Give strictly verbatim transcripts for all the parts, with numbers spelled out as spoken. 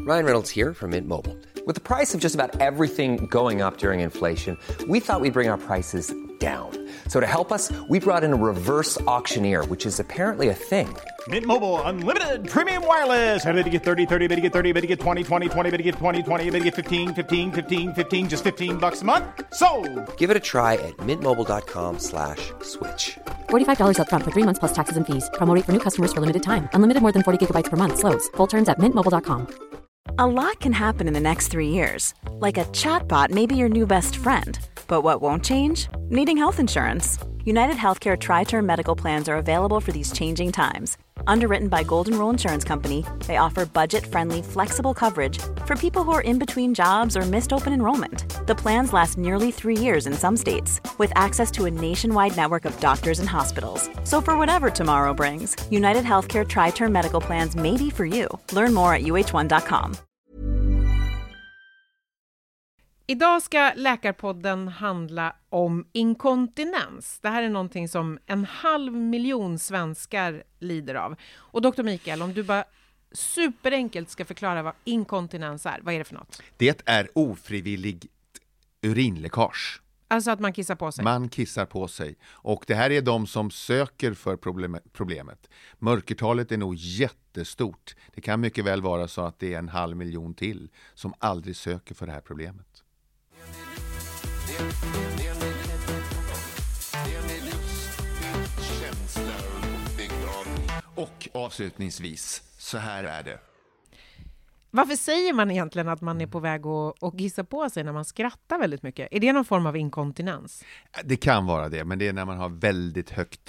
Ryan Reynolds here from Mint Mobile. With the price of just about everything going up during inflation, we thought we'd bring our prices down. So to help us, we brought in a reverse auctioneer, which is apparently a thing. Mint Mobile Unlimited Premium Wireless. How to get thirty, thirty, how to get thirty, how to get twenty, twenty, twenty, how to get twenty, twenty, how to get fifteen, fifteen, fifteen, fifteen, just fifteen bucks a month? Sold! Give it a try at mintmobile.com slash switch. forty-five dollars up front for three months plus taxes and fees. Promo rate for new customers for limited time. Unlimited more than forty gigabytes per month. Slows full terms at mint mobile dot com. A lot can happen in the next three years. Like a chatbot may be your new best friend. But what won't change? Needing health insurance. United Healthcare Tri-Term Medical Plans are available for these changing times. Underwritten by Golden Rule Insurance Company, they offer budget-friendly, flexible coverage for people who are in between jobs or missed open enrollment. The plans last nearly three years in some states, with access to a nationwide network of doctors and hospitals. So for whatever tomorrow brings, United Healthcare Tri-Term Medical Plans may be for you. Learn more at u h one dot com. Idag ska Läkarpodden handla om inkontinens. Det här är någonting som en halv miljon svenskar lider av. Och doktor Mikael, om du bara superenkelt ska förklara vad inkontinens är, vad är det för något? Det är ofrivilligt urinläckage. Alltså att man kissar på sig? Man kissar på sig. Och det här är de som söker för problem- problemet. Mörkertalet är nog jättestort. Det kan mycket väl vara så att det är en halv miljon till som aldrig söker för det här problemet. Och avslutningsvis, så här är det. Varför säger man egentligen att man är på väg att, att kissa på sig när man skrattar väldigt mycket? Är det någon form av inkontinens? Det kan vara det, men det är när man har väldigt högt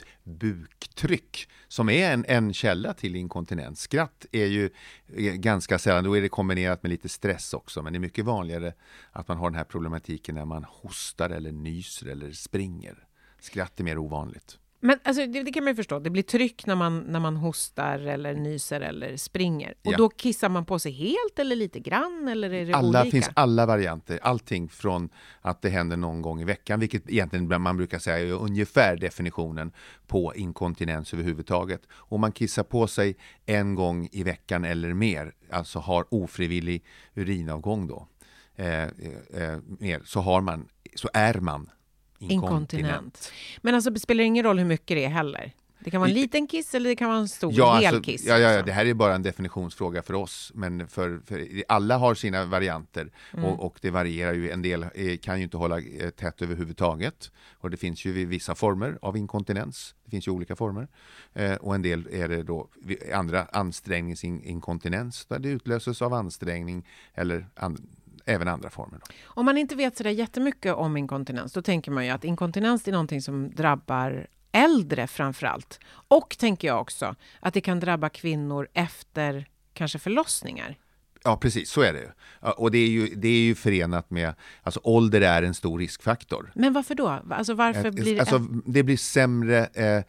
buktryck som är en, en källa till inkontinens. Skratt är ju ganska sällan, då är det kombinerat med lite stress också, men det är mycket vanligare att man har den här problematiken när man hostar eller nyser eller springer. Skratt är mer ovanligt. Men alltså, det, det kan man ju förstå. Det blir tryck när man, när man hostar eller nyser eller springer. Och ja. Då kissar man på sig helt eller lite grann, eller är det alla, olika? finns alla varianter. Allting från att det händer någon gång i veckan, vilket egentligen man brukar säga är ungefär definitionen på inkontinens överhuvudtaget. Om man kissar på sig en gång i veckan eller mer, alltså har ofrivillig urinavgång då, eh, eh, mer, så, har man, så är man Inkontinent. Inkontinent. Men alltså det spelar ingen roll hur mycket det är heller. Det kan vara en liten kiss eller det kan vara en stor ja, hel alltså, kiss. Ja, ja, ja, det här är bara en definitionsfråga för oss. Men för, för alla har sina varianter. Mm. Och, och det varierar ju. En del kan ju inte hålla tätt överhuvudtaget. Och det finns ju vissa former av inkontinens. Det finns ju olika former. Eh, och en del är det då andra ansträngningsinkontinens. Där det utlöses av ansträngning eller an, även andra former. Då. Om man inte vet så där jättemycket om inkontinens, då tänker man ju att inkontinens är någonting som drabbar äldre framförallt. Och tänker jag också att det kan drabba kvinnor efter kanske förlossningar. Ja, precis. Så är det ju. Och det är ju, det är ju förenat med, alltså ålder är en stor riskfaktor. Men varför då? Alltså varför blir det... Alltså det blir sämre eh,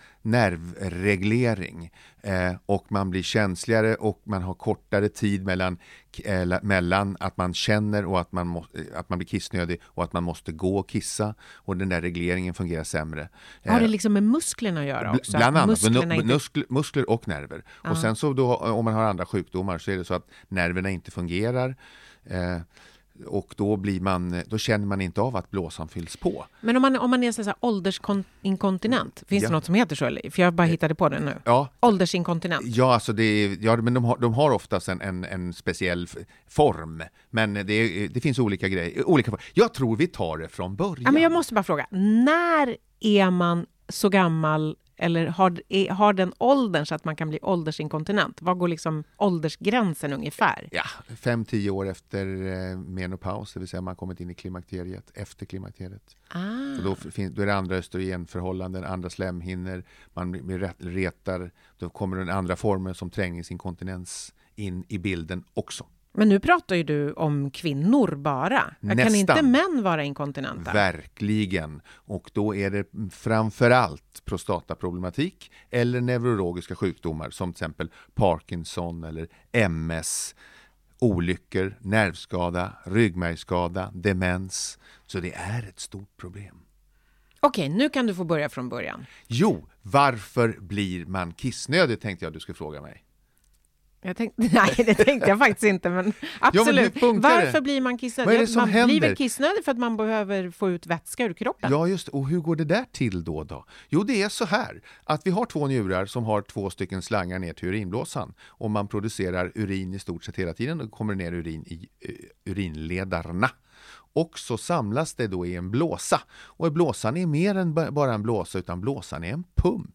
nervreglering eh, och man blir känsligare och man har kortare tid mellan, eh, mellan att man känner och att man, må, att man blir kissnödig och att man måste gå och kissa och den där regleringen fungerar sämre. Eh, har det liksom med musklerna att göra också? Bland annat, musklerna inte... muskler, muskler och nerver. Ja. Och sen så då, om man har andra sjukdomar så är det så att nerverna inte fungerar eh, och då blir man, då känner man inte av att blåsan fylls på. Men om man, om man är så här åldersinkontinent, finns ja. det något som heter så? Eller? För jag bara hittade på det nu. Ja. Åldersinkontinent. Ja, alltså det är, ja, men de har, de har oftast en, en, en speciell f- form. Men det, är, det finns olika grejer. Olika, jag tror vi tar det från början. Ja, men jag måste bara fråga, när är man så gammal eller har, är, har den åldern så att man kan bli åldersinkontinent? Vad går liksom åldersgränsen ungefär? Ja, fem till tio år efter eh, menopaus, det vill säga man har kommit in i klimakteriet, efter klimakteriet. Ah. Så då, finns, då är det andra östrogenförhållanden, andra slemhinnor, man blir retar, då kommer den andra formen som träningsinkontinens in i bilden också. Men nu pratar ju du om kvinnor bara. Nästan. Kan inte män vara inkontinenta? Verkligen. Och då är det framförallt prostataproblematik eller neurologiska sjukdomar som till exempel Parkinson eller M S, olyckor, nervskada, ryggmärgsskada, demens. Så det är ett stort problem. Okej, nu kan du få börja från början. Jo, varför blir man kissnödig tänkte jag du skulle fråga mig. Jag tänkte, nej, det tänkte jag faktiskt inte, men absolut. Ja, men varför blir man kissnödig? Vad är det som man händer? blir väl kissnödig för att man behöver få ut vätska ur kroppen? Ja, just. Och hur går det där till då då? Jo, det är så här att vi har två njurar som har två stycken slangar ner till urinblåsan. Och man producerar urin i stort sett hela tiden och kommer ner urin i uh, urinledarna. Och så samlas det då i en blåsa. Och blåsan är mer än bara en blåsa, utan blåsan är en pump.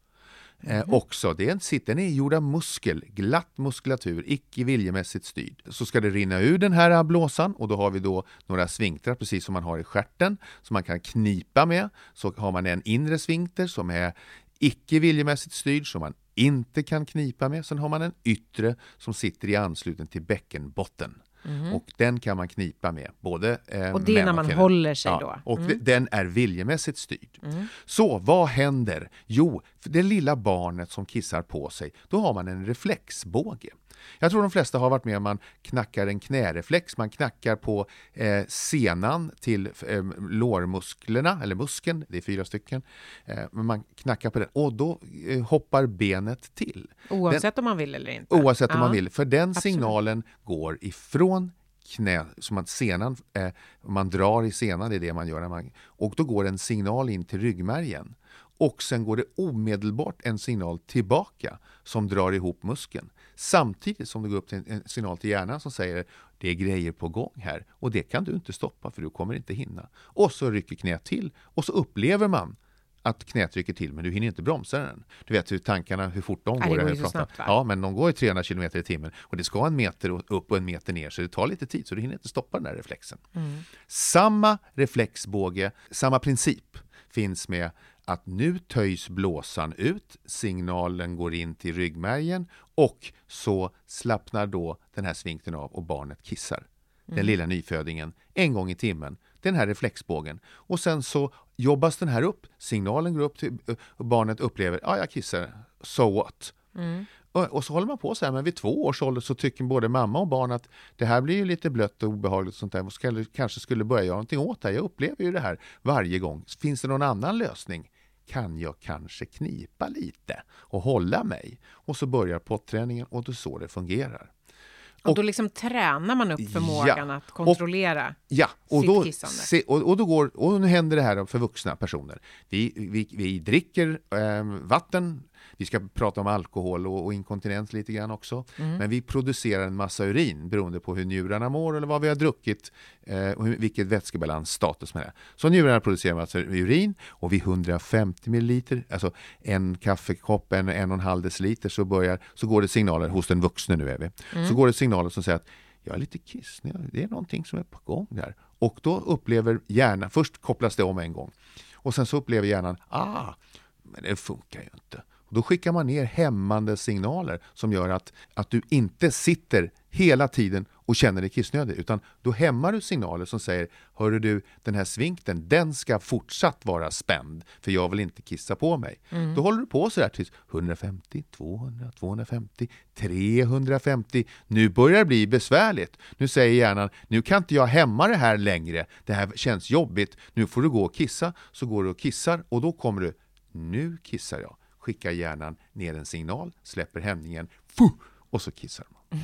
Eh, mm. också, det är en sitter är gjord av muskel, glatt muskulatur, icke viljemässigt styrd. Så ska det rinna ur den här blåsan, och då har vi då några svinkter precis som man har i stjärten som man kan knipa med. Så har man en inre svinkter som är icke viljemässigt styrd som man inte kan knipa med. Sen har man en yttre som sitter i anslutning till bäckenbotten. Mm. Och den kan man knipa med. Både, eh, och det är när man kvinnor. håller sig ja, då? Och mm. den är viljemässigt styrd. Mm. Så vad händer? Jo, för det lilla barnet som kissar på sig, då har man en reflexbåge. Jag tror de flesta har varit med om man knackar en knäreflex. Man knackar på eh, senan till eh, lårmusklerna, eller muskeln, det är fyra stycken. Eh, men man knackar på den och då eh, hoppar benet till. Oavsett den, om man vill eller inte? Oavsett om ja. man vill. För den Absolut. signalen går ifrån knä, som att senan, eh, man drar i senan, det är det man gör. När man, och då går en signal in till ryggmärgen. Och sen går det omedelbart en signal tillbaka som drar ihop muskeln. Samtidigt som det går upp till en signal till hjärnan som säger det är grejer på gång här. Och det kan du inte stoppa för du kommer inte hinna. Och så rycker knät till och så upplever man att knät rycker till men du hinner inte bromsa den. Du vet hur tankarna, hur fort de Nej, går. det går ju så snabbt, va? Ja, men de går i trehundra kilometer i timmen och det ska en meter upp och en meter ner så det tar lite tid så du hinner inte stoppa den där reflexen. Mm. Samma reflexbåge, samma princip finns med att nu töjs blåsan ut, signalen går in till ryggmärgen och så slappnar då den här svinkten av och barnet kissar. Mm. Den lilla nyfödingen en gång i timmen, den här reflexbågen. Och sen så jobbas den här upp, signalen går upp till och barnet upplever, ja jag kissar, so what? Mm. Och, och så håller man på så här, men vid två års ålder så tycker både mamma och barn att det här blir ju lite blött och obehagligt och sånt där. Och ska, kanske skulle börja göra någonting åt det. Jag upplever ju det här varje gång. Finns det någon annan lösning? Kan jag kanske knipa lite och hålla mig? Och så börjar potträningen och då så det fungerar. Och, och då liksom tränar man upp förmågan ja, att kontrollera och, ja, och sitt då, kissande. Se, och, och, då går, och nu händer det här för vuxna personer. Vi, vi, vi dricker eh, vatten, vi ska prata om alkohol och, och inkontinens lite grann också. Mm. Men vi producerar en massa urin beroende på hur njurarna mår eller vad vi har druckit eh, och hur, vilket vätskebalansstatus med det. Så njurarna producerar massa urin och vid hundrafemtio milliliter, alltså en kaffekopp, en, en och en halv deciliter så, börjar, så går det signaler hos den vuxna nu är vi. Mm. Så går det signaler som säger att jag är lite kissnig, det är någonting som är på gång där. Och då upplever hjärnan, först kopplas det om en gång. Och sen så upplever hjärnan, ah, men det funkar ju inte. Och då skickar man ner hämmande signaler som gör att, att du inte sitter hela tiden och känner dig kissnödig. Utan då hämmar du signaler som säger, hörru du, den här svinkten, den ska fortsatt vara spänd. För jag vill inte kissa på mig. Mm. Då håller du på så där tills hundrafemtio, tvåhundra, tvåhundrafemtio, trehundrafemtio. Nu börjar det bli besvärligt. Nu säger hjärnan, nu kan inte jag hämma det här längre. Det här känns jobbigt. Nu får du gå och kissa. Så går du och kissar och då kommer du, nu kissar jag. Skickar hjärnan ner en signal, släpper hämningen, fuh, och så kissar man.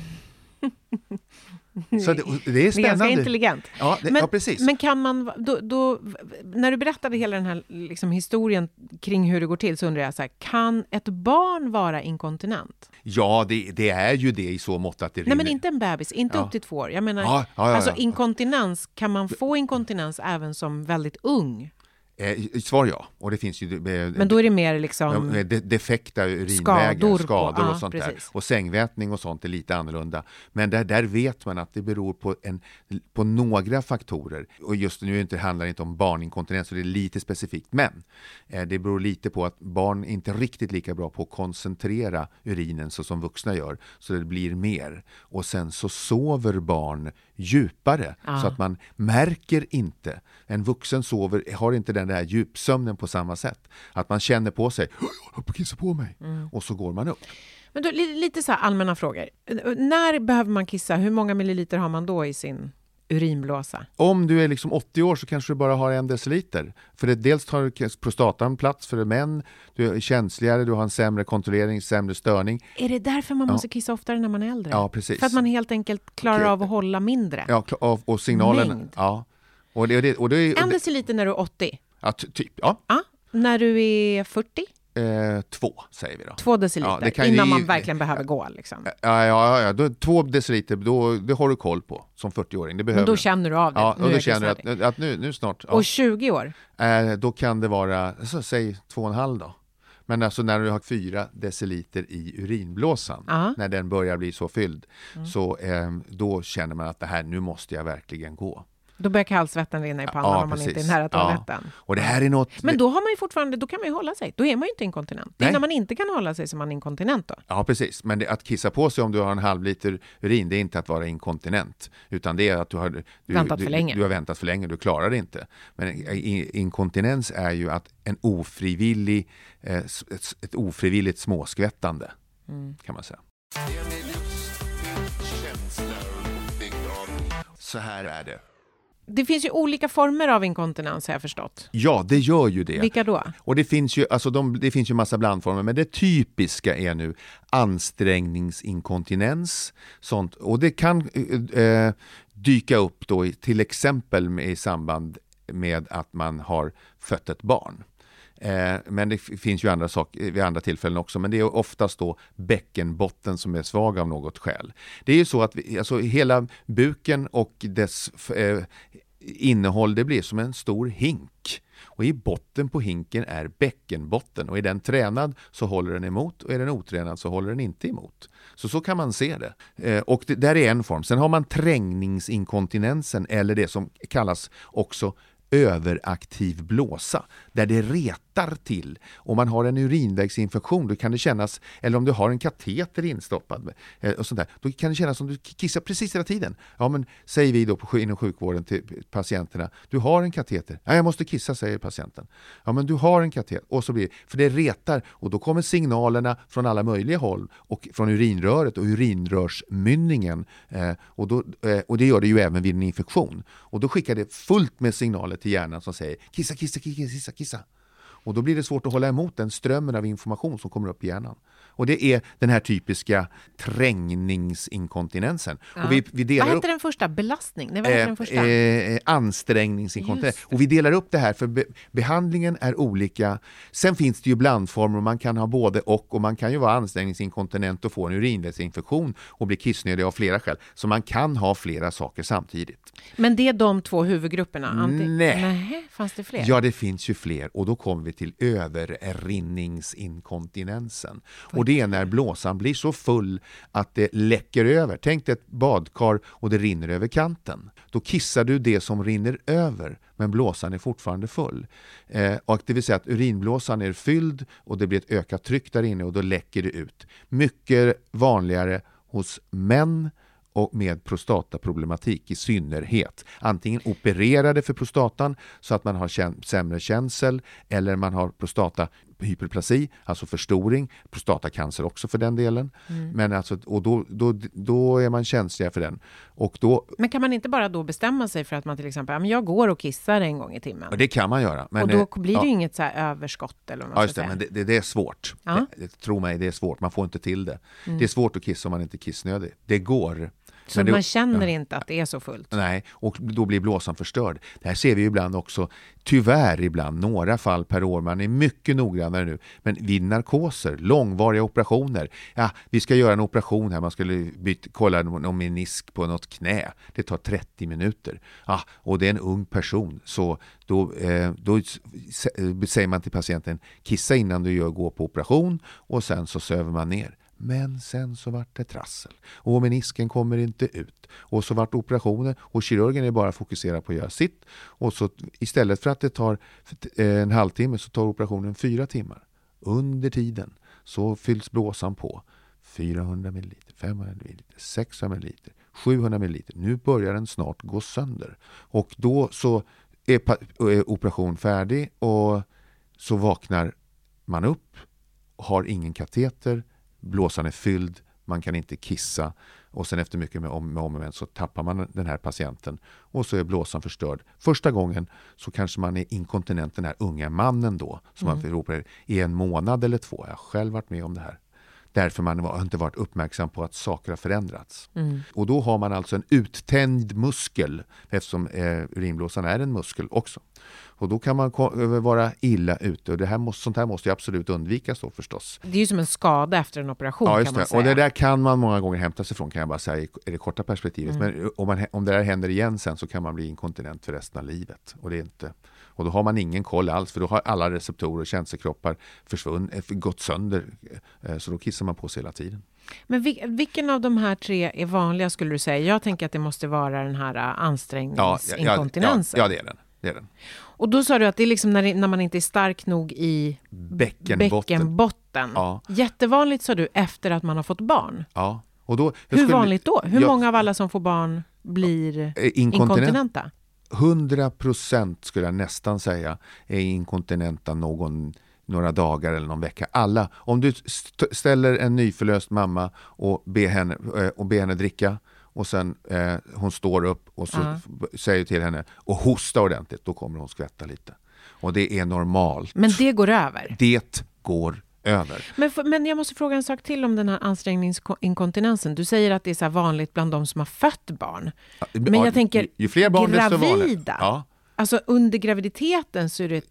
Så det, det är spännande. Ganska intelligent. Ja, det, men, ja, precis. Men kan man, då, då, när du berättade hela den här liksom, historien kring hur det går till så undrar jag så här, kan ett barn vara inkontinent? Ja, det, det är ju det i så mått att det Nej, men inte en bebis, inte ja. upp till två år. Jag menar, ja, ja, ja, alltså ja. inkontinens, kan man få inkontinens även som väldigt ung? Eh, svar ja, och det finns ju eh, men då är det mer liksom de, de, defekta urinvägar, skador, skador och ja, sånt precis. där. Och sängvätning och sånt är lite annorlunda. Men där, där vet man att det beror på, en, på några faktorer. Och just nu inte, handlar det inte om barninkontinens, så det är lite specifikt. Men eh, det beror lite på att barn inte är riktigt lika bra på att koncentrera urinen så som vuxna gör. Så det blir mer. Och sen så sover barn djupare ja. Så att man märker inte. En vuxen sover, har inte den där djupsömnen på samma sätt. Att man känner på sig, jag håller på att kissa på mig. Mm. Och så går man upp. Men då, lite så här allmänna frågor. När behöver man kissa? Hur många milliliter har man då i sin urinblåsa? Om du är liksom åttio år så kanske du bara har en deciliter. För det, dels tar prostatan plats för män, du är känsligare, du har en sämre kontrollering, sämre störning. Är det därför man Ja. måste kissa oftare när man är äldre? Ja, precis. För att man helt enkelt klarar Okej. av att hålla mindre? Ja, och, och signalen... Mängd. Ja. Och det, och det, och det, och En det, deciliter när du är åttio? ja, ty- typ, ja. Ja. När du är fyrtio? Eh, två, säger vi då. Två deciliter, Ja, det kan ju- innan man verkligen behöver gå. Liksom. Ja, ja, ja. Då, två deciliter, då, det har du koll på som fyrtioåring. Det behöver Men då du. känner du av det. Ja, Nu och är då jag känner du kissnödig. att, att nu, nu snart... Ja. Och tjugo år? Eh, då kan det vara, så, säg två och en halv då. Men alltså när du har fyra deciliter i urinblåsan, Ja. när den börjar bli så fylld, så eh, då känner man att det här, nu måste jag verkligen gå. Då börjar kallsvetten rinna i pannan Ja, om man precis. inte är nära toaletten. Ja. Och det här är något... Men då har man ju fortfarande, då kan man ju hålla sig. Då är man ju inte inkontinent. Det är Nej. när man inte kan hålla sig som man är inkontinent då. Ja, precis. Men det, att kissa på sig om du har en halv liter urin, det är inte att vara inkontinent. Utan det är att du har... Du, Väntat du, för länge. Du har väntat för länge, du klarar det inte. Men i- inkontinens är ju att en ofrivillig, eh, s- ett, ett ofrivilligt småskvättande, Mm. kan man säga. Så här är det. Det finns ju olika former av inkontinens har jag förstått. Ja, det gör ju det. Vilka då? Och det finns ju, alltså de, det finns ju massa blandformer, men det typiska är nu ansträngningsinkontinens. Sånt. Och det kan eh, dyka upp då i, till exempel med, i samband med att man har fött ett barn. Eh, men det f- finns ju andra saker vid andra tillfällen också, men det är oftast då bäckenbotten som är svag av något skäl. Det är ju så att vi, alltså hela buken och dess f- eh, innehåll, det blir som en stor hink. Och i botten på hinken är bäckenbotten, och är den tränad så håller den emot, och är den otränad så håller den inte emot. Så så kan man se det. Eh, och det där är en form. Sen har man trängningsinkontinensen, eller det som kallas också överaktiv blåsa, där det retar till. Om man har en urinvägsinfektion, då kan det kännas, eller om du har en kateter instoppad eh, och sånt där, då kan det kännas som du kissar precis hela tiden. Ja, men säger vi då på, inom sjukvården till patienterna, du har en kateter. Ja, jag måste kissa, säger patienten. Ja, men du har en kateter. Och så blir det, för det retar, och då kommer signalerna från alla möjliga håll, och från urinröret och urinrörsmynningen, eh, och, då, eh, och det gör det ju även vid en infektion. Och då skickar det fullt med signaler till hjärnan som säger kissa, kissa, kissa, kissa, kissa. Och då blir det svårt att hålla emot den strömmen av information som kommer upp i hjärnan. Och det är den här typiska trängningsinkontinensen. Ja. Och vi, vi delar Vad upp heter den första? Belastning? Nej, vad heter den första? Eh, eh, ansträngningsinkontinens. Just det. Och vi delar upp det här för be- behandlingen är olika. Sen finns det ju blandformer, och man kan ha både och, och man kan ju vara ansträngningsinkontinent och få en urinvägsinfektion och bli kissnödig av flera skäl. Så man kan ha flera saker samtidigt. Men det är de två huvudgrupperna? Anti- Nej. Nej. Fanns det fler? Ja, det finns ju fler, och då kommer vi till överrinningsinkontinensen. Och det är när blåsan blir så full att det läcker över. Tänk dig ett badkar och det rinner över kanten. Då kissar du det som rinner över, men blåsan är fortfarande full. Eh, och det vill säga att urinblåsan är fylld och det blir ett ökat tryck där inne, och då läcker det ut. Mycket vanligare hos män och med prostataproblematik i synnerhet. Antingen opererade för prostatan så att man har kän- sämre känsel, eller man har prostatahyperplasi, alltså förstoring, prostatacancer också för den delen. Mm. Men alltså, och då, då, då är man känslig för den. Och då, Men kan man inte bara då bestämma sig för att man till exempel, ja, men jag går och kissar en gång i timmen? och det kan man göra. Men, och då eh, blir det ja. ju inget så här överskott eller vad man Ja, ska just det, säga. men det, det, det är svårt. Ja. Mm. Det, tro mig, det är svårt. Man får inte till det. Det är svårt att kissa om man inte är kissnödig. Det går. Så Men det- man känner ja. inte att det är så fullt? Nej, och då blir blåsan förstörd. Det här ser vi ju ibland också, tyvärr ibland, några fall per år. Man är mycket noggrannare nu. Men vid narkoser, långvariga operationer. Ja, vi ska göra en operation här. Man skulle byta, kolla någon menisk på något knä. Det tar trettio minuter. Ja, och det är en ung person. Så då, eh, då s- säger man till patienten, kissa innan du gör, gå på operation. Och sen så söver man ner. Men sen så vart det trassel. Och menisken kommer inte ut. Och så vart operationen. Och kirurgen är bara fokuserad på att göra sitt. Och så istället för att det tar en halvtimme så tar operationen fyra timmar. Under tiden så fylls blåsan på. fyrahundra milliliter, femhundra milliliter, sexhundra milliliter, sjuhundra milliliter. Nu börjar den snart gå sönder. Och då så är, pa- är operation färdig, och så vaknar man upp, har ingen kateter, blåsan är fylld, man kan inte kissa, och sen efter mycket med om med om så tappar man den här patienten och så är blåsan förstörd. Första gången så kanske man är inkontinent, den här unga mannen då som mm. man ropar i en månad eller två. Jag har själv varit med om det här. Därför man har inte varit uppmärksam på att saker har förändrats. Mm. Och då har man alltså en uttänjd muskel eftersom eh, urinblåsan är en muskel också. Och då kan man ko- vara illa ute och det här måste, sånt här måste ju absolut undvikas då förstås. Det är ju som en skada efter en operation ja, kan man det. säga. Och det där kan man många gånger hämta sig från kan jag bara säga i det korta perspektivet. Mm. Men om, man, om det där händer igen sen så kan man bli inkontinent för resten av livet. Och det är inte... Och då har man ingen koll alls för då har alla receptorer och känselkroppar försvunnit, gått sönder så då kissar man på sig hela tiden. Men vilken av de här tre är vanliga skulle du säga? Jag tänker att det måste vara den här ansträngningsinkontinensen. Ja, ja, ja, ja det är den. Det är den. Och då sa du att det är liksom när, när man inte är stark nog i bäckenbotten. bäckenbotten. Ja. Jättevanligt sa du efter att man har fått barn. Ja. Och då, Hur skulle, vanligt då? Hur jag, många av alla som får barn blir inkontinent. inkontinenta? hundra procent skulle jag nästan säga är inkontinenta någon, några dagar eller någon vecka. Alla. Om du st- ställer en nyförlöst mamma och ber henne, äh, och ber henne dricka och sen äh, hon står upp och så uh-huh. säger till henne och hosta ordentligt, då kommer hon skvätta lite. Och det är normalt. Men det går över? Det går över. Men, men jag måste fråga en sak till om den här ansträngningsinkontinensen. Du säger att det är så här vanligt bland de som har fött barn. Ja, men jag tänker, ju fler barn, gravida. Ja. Alltså under graviditeten så är det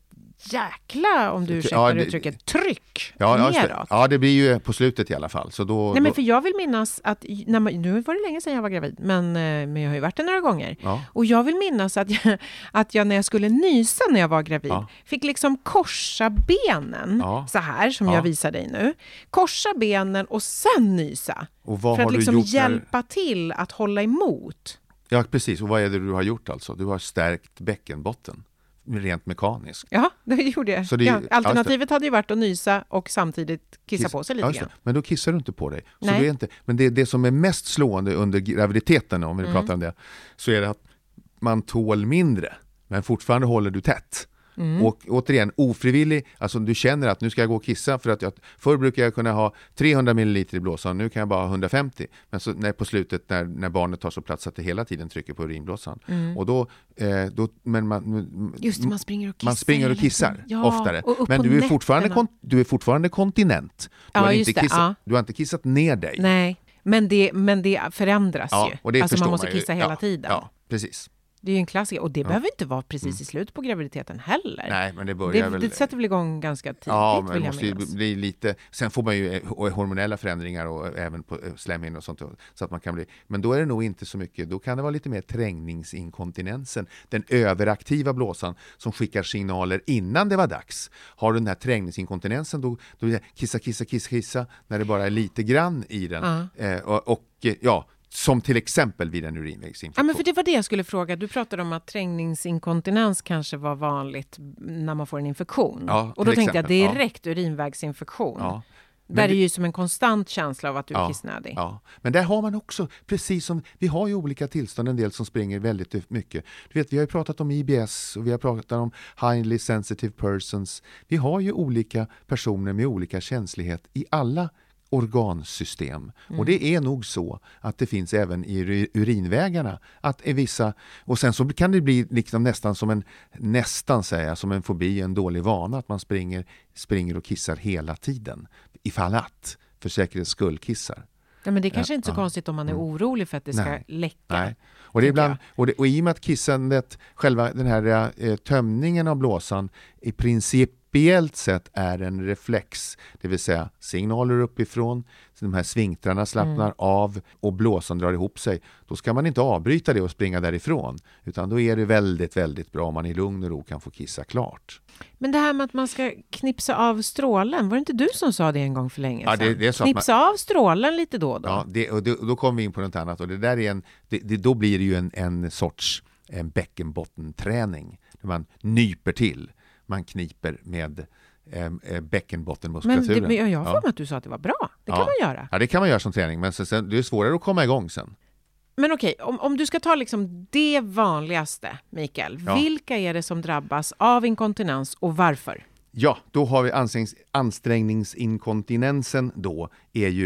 jäkla, om du ursäktar ja, det, uttrycket, tryck ja, neråt. Ja, det blir ju på slutet i alla fall. Så då, Nej, men då... för jag vill minnas att, när man, nu var det länge sedan jag var gravid, men, men jag har ju varit det några gånger. Ja. Och jag vill minnas att jag, att jag när jag skulle nysa när jag var gravid, ja. fick liksom korsa benen, ja. så här som ja. jag visar dig nu. Korsa benen och sen nysa. Och vad för har att liksom du gjort hjälpa när... till att hålla emot. Ja, precis. Och vad är det du har gjort alltså? Du har stärkt bäckenbotten. Rent mekaniskt. Ja, det gjorde jag. Så det, ja, alternativet hade ju varit att nysa och samtidigt kissa Kiss, på sig lite ja, grann. Men då kissar du inte på dig. Så Nej. det är inte, men det, det som är mest slående under graviditeten, om vi mm. pratar om det, så är det att man tål mindre, men fortfarande håller du tätt. Mm. Och återigen, ofrivillig, alltså du känner att nu ska jag gå och kissa för att jag, förr brukar jag kunna ha trehundra milliliter i blåsan, nu kan jag bara ha hundrafemtio. Men så när, på slutet när, när barnet tar så plats att det hela tiden trycker på urinblåsan. Mm. Och då, eh, då, men man, Just det, man springer och kissar. Man springer och kissar ja, oftare. Och men du är, fortfarande kon, du är fortfarande kontinent. Du, ja, har just inte det, kissat, ja. du har inte kissat ner dig. Nej, men det, men det förändras ja, ju. Och det alltså man måste man kissa ju. hela ja, tiden. Ja, precis. Det är ju en klassiker. Och det ja. behöver inte vara precis mm. i slutet på graviditeten heller. Nej, men det börjar det, väl... Det sätter väl igång ganska tidigt, ja, men vill det jag måste ju minnas. bli lite... Sen får man ju hormonella förändringar och även på slemhinnor och sånt. Så att man kan bli... Men då är det nog inte så mycket. Då kan det vara lite mer trängningsinkontinensen. Den överaktiva blåsan som skickar signaler innan det var dags. Har du den här trängningsinkontinensen då, då är det kissa, kissa, kissa, kissa när det bara är lite grann i den. Ja. Eh, och, och ja... Som till exempel vid en urinvägsinfektion. Ja, men för det var det jag skulle fråga. Du pratade om att trängningsinkontinens kanske var vanligt när man får en infektion. Ja, och då tänkte exempel. jag direkt ja. urinvägsinfektion. Ja. Där det, är ju som en konstant känsla av att du ja, är kissnödig. Ja, men där har man också, precis som, vi har ju olika tillstånd, en del som springer väldigt mycket. Du vet, vi har ju pratat om I B S och vi har pratat om highly sensitive persons. Vi har ju olika personer med olika känslighet i alla organsystem. Mm. Och det är nog så att det finns även i urinvägarna att är vissa, och sen så kan det bli liksom nästan som en nästan säga som en fobi, en dålig vana att man springer springer och kissar hela tiden ifall att för säkerhets skull kissar. Ja, men det är kanske ja, inte så ja. konstigt om man är orolig för att det ska Nej. läcka. Nej. Och, det är ibland, och, det, och i och med att kissandet, själva den här eh, tömningen av blåsan i princip principiellt sett är en reflex, det vill säga signaler uppifrån, så de här svinktrarna slappnar mm. av och blåsan drar ihop sig. Då ska man inte avbryta det och springa därifrån, utan då är det väldigt, väldigt bra om man i lugn och ro kan få kissa klart. Men det här med att man ska knipsa av strålen, var det inte du som sa det en gång för länge sedan? Ja, det, det är så knipsa man... av strålen lite då och då. Ja, det, och, det, och då kommer vi in på något annat och det där är en, det, det, då blir det ju en, en sorts en bäckenbottenträning där man nyper till. Man kniper med eh, bäckenbottenmuskulaturen. Men, det, men jag har för mig att du sa att det var bra. Det kan ja. man göra. Ja, det kan man göra som träning. Men sen, sen, det är svårare att komma igång sen. Men okej, om, om du ska ta liksom det vanligaste, Mikael. Ja. Vilka är det som drabbas av inkontinens och varför? Ja, då har vi ansträngnings, ansträngningsinkontinensen då är ju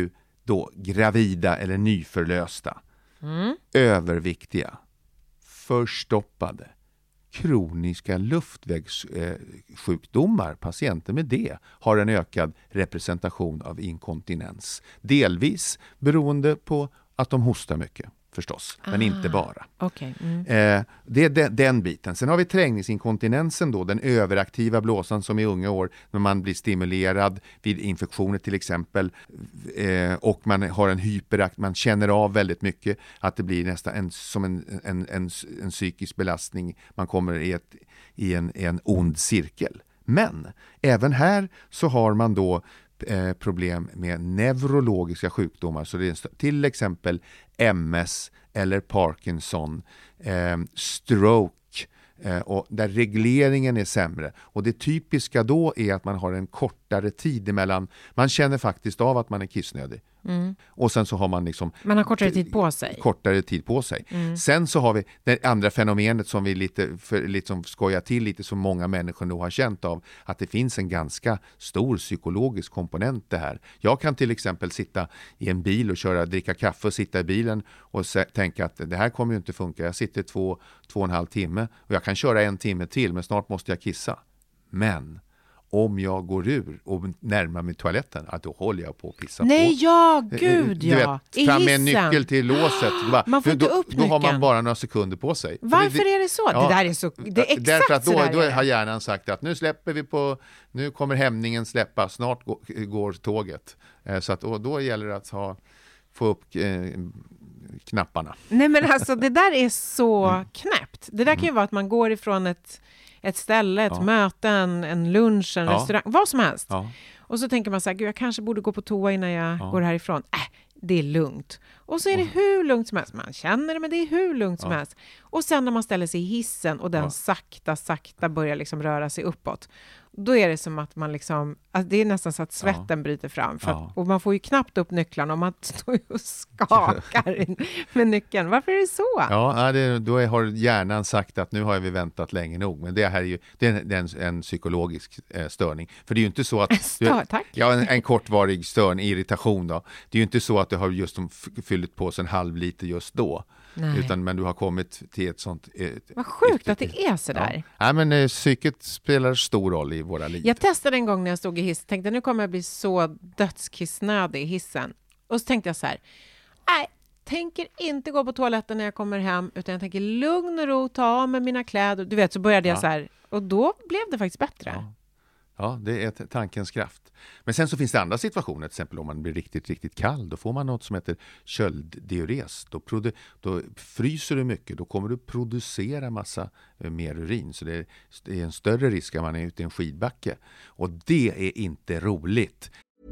då gravida eller nyförlösta, Mm. överviktiga, förstoppade, kroniska luftvägssjukdomar, patienter med det har en ökad representation av inkontinens. Delvis beroende på att de hostar mycket, förstås, men Ah, inte bara. Okej. Mm. Eh, det är den, den biten. Sen har vi trängningsinkontinensen då, den överaktiva blåsan som i unga år när man blir stimulerad vid infektioner till exempel eh, och man har en hyperakt, man känner av väldigt mycket att det blir nästan en, som en, en, en, en psykisk belastning. Man kommer i, ett, i en, en ond cirkel. Men även här så har man då eh, problem med neurologiska sjukdomar, så det är till exempel M S eller Parkinson, eh, stroke, eh, och där regleringen är sämre. Och det typiska då är att man har en kortare tid emellan. Man känner faktiskt av att man är kissnödig. Mm. Och sen så har man liksom Man har kortare tid på sig. kortare tid på sig. Mm. Sen så har vi det andra fenomenet som vi lite för, liksom skojar till lite, som många människor nog har känt av, att det finns en ganska stor psykologisk komponent det här. Jag kan till exempel sitta i en bil och köra, dricka kaffe och sitta i bilen och se, tänka att det här kommer ju inte funka. Jag sitter två, två och en halv timme och jag kan köra en timme till, men snart måste jag kissa. Men om jag går ur och närmar mig toaletten, att då håller jag på att pissa Nej, på. ja, gud Du ja. vet, I fram med en hissen. nyckel till låset. Bara, Man får då, inte upp då har man nyckeln. bara några sekunder på sig. Varför är det så? Det där är så... Det är exakt Därför att så då, där då är det. har hjärnan sagt att nu släpper vi på, nu kommer hämningen släppa, snart går, går tåget. Eh, så att, och då gäller det att ha, få upp eh, knapparna. Nej, men alltså det där är så Mm. knäppt. Det där kan ju vara att man går ifrån ett, ett ställe, ett Ja. möte, en, en lunch, en Ja. restaurang, vad som helst. Ja. Och så tänker man så här, gud jag kanske borde gå på toa innan jag Ja. går härifrån. Äh, det är lugnt. Och så är det hur lugnt som helst. Man känner det, men det är hur lugnt som Ja. helst. Och sen när man ställer sig i hissen och den Ja. sakta, sakta börjar liksom röra sig uppåt. Då är det som att man liksom, alltså det är nästan så att svetten bryter fram. För Ja. att, och man får ju knappt upp nycklarna om man står och skakar med nyckeln. Varför är det så? Ja, det, då har hjärnan sagt att nu har vi väntat länge nog. Men det här är ju det är en, det är en, en psykologisk eh, störning. För det är ju inte så att... Stör, tack. Ja, en, en kortvarig störning, irritation då. Det är ju inte så att du har just fyllt på sig en halv liter just då. Nej. Utan men du har kommit till ett sånt... Ett, Vad sjukt ett, att det är så där. Ja, ja men eh, psyket spelar stor roll i våra liv. Jag testade en gång när jag stod i hiss. Tänkte nu kommer jag bli så dödskissnödig i hissen. Och så tänkte jag så här. Nej, tänker inte gå på toaletten när jag kommer hem. Utan jag tänker lugn och ro, ta av med mina kläder. Du vet, så började jag Ja. så här. Och då blev det faktiskt bättre. Ja. Ja, det är t- tankens kraft. Men sen så finns det andra situationer, till exempel om man blir riktigt, riktigt kall. Då får man något som heter kölddiures. Då, produ- då fryser du mycket, då kommer du producera massa eh, mer urin. Så det är, det är en större risk att man är ute i en skidbacke. Och det är inte roligt.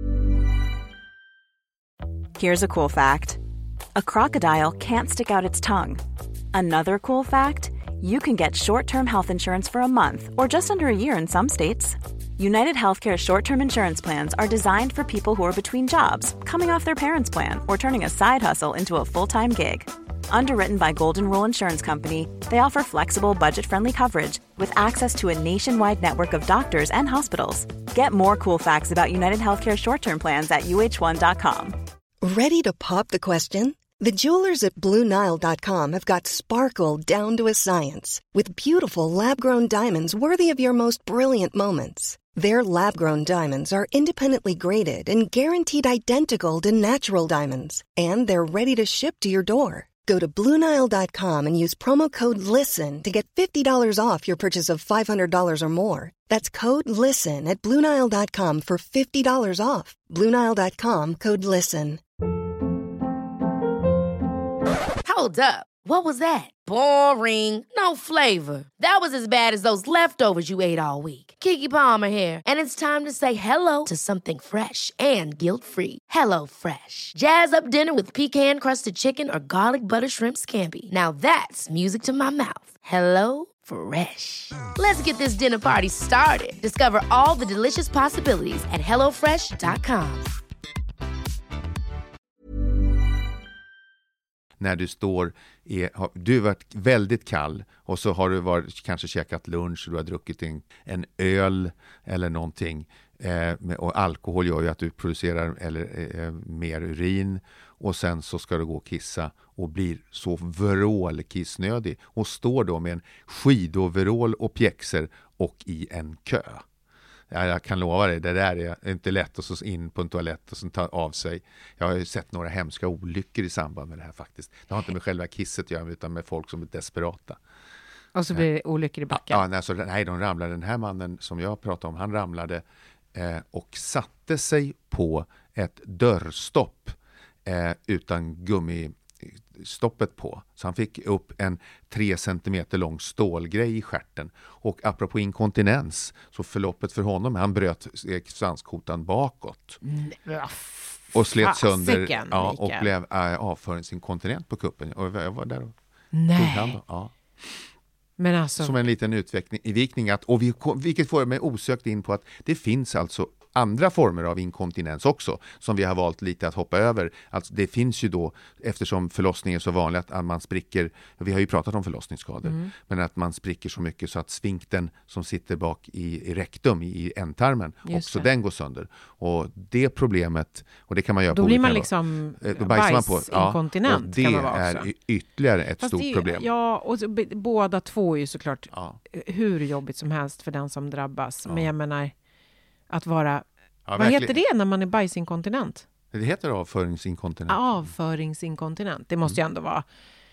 Here's a cool fact. A crocodile can't stick out its tongue. Another cool fact, you can get short-term health insurance for a month or just under a year in some states. United Healthcare short-term insurance plans are designed for people who are between jobs, coming off their parents' plan, or turning a side hustle into a full-time gig. Underwritten by Golden Rule Insurance Company, they offer flexible, budget-friendly coverage with access to a nationwide network of doctors and hospitals. Get more cool facts about United Healthcare short-term plans at U H one dot com. Ready to pop the question? The jewelers at Blue Nile dot com have got sparkle down to a science with beautiful lab-grown diamonds worthy of your most brilliant moments. Their lab-grown diamonds are independently graded and guaranteed identical to natural diamonds, and they're ready to ship to your door. Go to Blue Nile dot com and use promo code LISTEN to get fifty dollars off your purchase of five hundred dollars or more. That's code LISTEN at Blue Nile dot com for fifty dollars off. Blue Nile dot com, code LISTEN. Hold up. What was that? Boring. No flavor. That was as bad as those leftovers you ate all week. Keke Palmer here, and it's time to say hello to something fresh and guilt-free. Hello Fresh. Jazz up dinner with pecan-crusted chicken or garlic butter shrimp scampi. Now that's music to my mouth. Hello Fresh. Let's get this dinner party started. Discover all the delicious possibilities at hello fresh dot com. När du står, är, har, du har varit väldigt kall och så har du varit, kanske käkat lunch och du har druckit en, en öl eller någonting Eh, och alkohol gör ju att du producerar eller, eh, mer urin och sen så ska du gå och kissa och blir så vrålkissnödig och står då med en skidoverall och pjäxor och i en kö. Ja, jag kan lova dig, det där är inte lätt att så in på en toalett och sen ta av sig. Jag har ju sett några hemska olyckor i samband med det här faktiskt. Det har inte med själva kisset att göra utan med folk som är desperata. Och så blir det olyckor i backen. Ja, nej, så, nej, de ramlade. Den här mannen som jag pratade om, han ramlade eh, och satte sig på ett dörrstopp eh, utan gummistoppet på. Så han fick upp en tre centimeter lång stålgrej i stjärten. Och apropå inkontinens, så förloppet för honom, han bröt svanskotan bakåt. Mm. Och slet sönder Fasiken, ja, och Mikael. blev äh, avföringsinkontinent på kuppen. Och jag var där och Nej. tog hand om. Ja. Men alltså, Som en liten utvikning att, och vi, vilket får mig osökt in på att det finns alltså andra former av inkontinens också som vi har valt lite att hoppa över. Alltså det finns ju då, eftersom förlossning är så vanligt att man spricker, vi har ju pratat om förlossningsskador, mm. men att man spricker så mycket så att sfinkten som sitter bak i, i rektum, i ändtarmen, Just också det. den går sönder. Och det problemet, och det kan man göra då på blir olika man nivå. liksom Då bajsar man på. bajsinkontinent, och det kan man vara är också. y- ytterligare ett Fast stort det, problem. Ja, och så, b- båda två är ju såklart Ja. hur jobbigt som helst för den som drabbas. Ja. Men jag menar, att vara... Ja, vad verkligen. heter det när man är bajsinkontinent? Det heter avföringsinkontinens. Avföringsinkontinent. Det måste ju ändå vara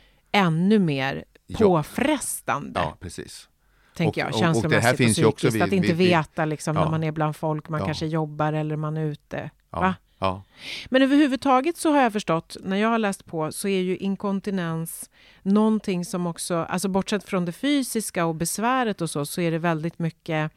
ännu mer Ja. påfrestande. Ja, precis. Tänker Och- jag, och- och det här känslomässigt och, finns ju psykiskt. också vid- att inte vid- vid- veta liksom, Ja. när man är bland folk, man Ja. kanske jobbar eller man är ute. Ja. Va? Ja. Men överhuvudtaget så har jag förstått, när jag har läst på, så är ju inkontinens någonting som också, alltså bortsett från det fysiska och besväret och så, så är det väldigt mycket